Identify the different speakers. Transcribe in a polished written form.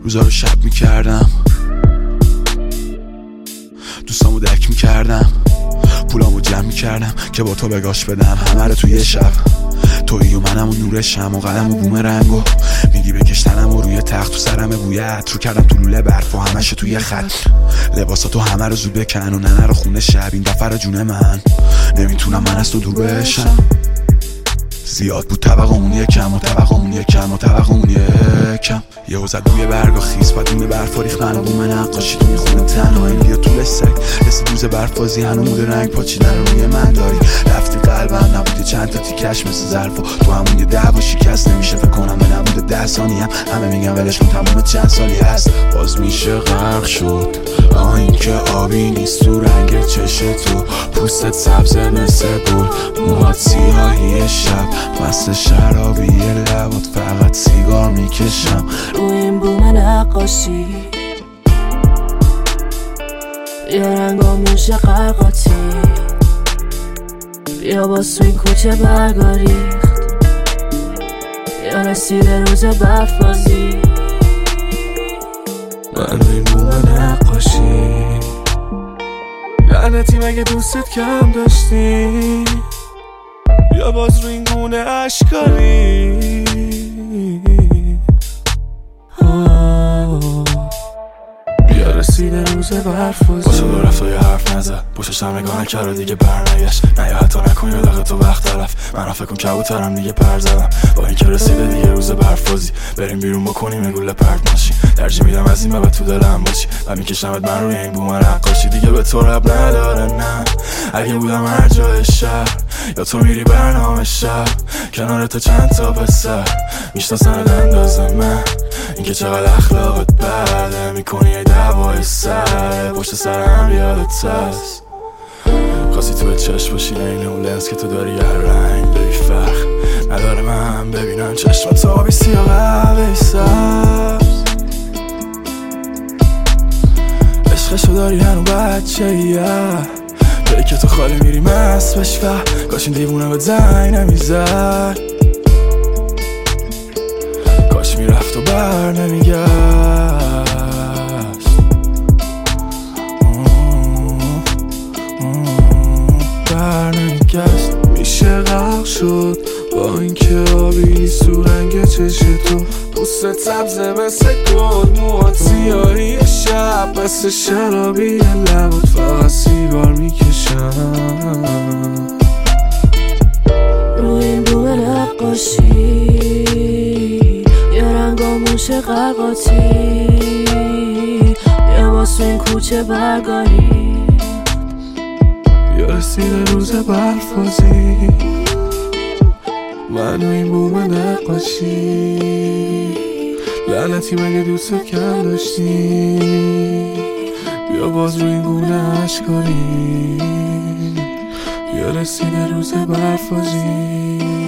Speaker 1: روزا رو شب میکردم، دوستامو دک میکردم، پولامو جمع میکردم که با تو بگاش بدم همه رو توی شب. تویی و منم و نور شم و قلم و بومرنگو میگی بکشتنم و روی تخت تو سرم بوی عطر رو کردم تو لوله برف و همش توی خط. لباساتو همه رو زود بکن و ننه رو خونه شب. این دفعه رو جون من نمیتونم من از تو دور بشم. زیاد بود طبقمون یکم و طبقمون یکم و طبقمون یکم. یه وزد بوی برگا خیس و دونه برف ریخت من و بوم نقاشی تو میخونه تنها. این بیا طول سگ رسید روز برفازی هنو مود رنگ پاچیدن رو روی من داری. رفتی قلبم نبودی چند تا تیکش مثل ظرف و تو همون یه دعوا شکست نمیشه فکر کنم به نبود 10 ثانیه همه میگن ولش کن تموم چند سالی هست باز میشه غرق شد. این که آبی نیست تو رنگ چش تو، پوستت سبز مثل گل، موهات سیاهی شب، مست شرابی لبات فقط سیگار میکشم
Speaker 2: روی این بوم نقاشی. یا رنگا میشه قرقاتی، یا باز تو این کوچه برگا ریخت، یا رسیده روز برفازی.
Speaker 3: من روی این بوم نقاشی. لعنتی مگه دوستت کم داشتی، یا باز روی این گونه اشکالی. یا رسیده روز برفازی. با تو رفت و یه حرف نزد، پشتش هم نگاه نکرد و دیگه برنگشت. نه یا حتی نکن یا لغه تو وقت طرف. من فکر کن کبوترم دیگه پر زدم با این که رسیده دیگه روز برفازی. بریم بیرون بکنیم یه گوله پرت ماشین. ترجیح میدم از این بعد تو دلم باشی و میکشمت من روی این بوم نقاشی. دیگه به تو رب نداره نه، اگه بودم هر جای شهر یا تو میری برنامه شب کنار تو چند تا پسر میشناسن اندازه من. اینکه چقدر اخلاقت بده میکنی یه دعوای سر پشت سرم یادت هست. خواستی تو چشم باشی این اون لنز که تو داری هر رنگ داری فخر نداره من ببینم چشم تو آبی سیاه قهوه‌ای سبز. عشقشو داری هنو بچه یه جایی که تو خالی میری مست بشی و کاش این دیوونه به زنگ نمیزد، کاش میرفت و بر نمیگشت. بر نمیگشت. میشه غرق شد با این که آبی نیست تو رنگ چش تو، پوستت سبزه مثل گل، موهات سیاهی شب مثل شرابی لبات فقط سیگار میکشم.
Speaker 2: روی این بوم نقاشی. یا رنگا موشه قرقاتی، یا باز تو این کوچه برگاری.
Speaker 3: یا رسیده روز برفازی. من روی این بوم نقاشی. لعنتی مگه دوستت کم داشتی، یا باز روی این گونه اشکاری. یا رسیده روز برفازی.